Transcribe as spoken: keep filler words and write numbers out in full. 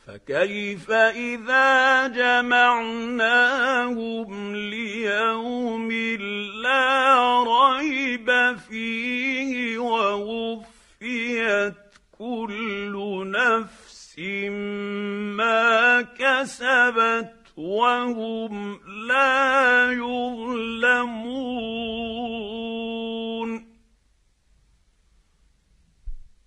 فكيف إذا جمعناهم ليوم لا ريب فيه ووفيت كل نفس ما كسبت وهم لا يظلمون.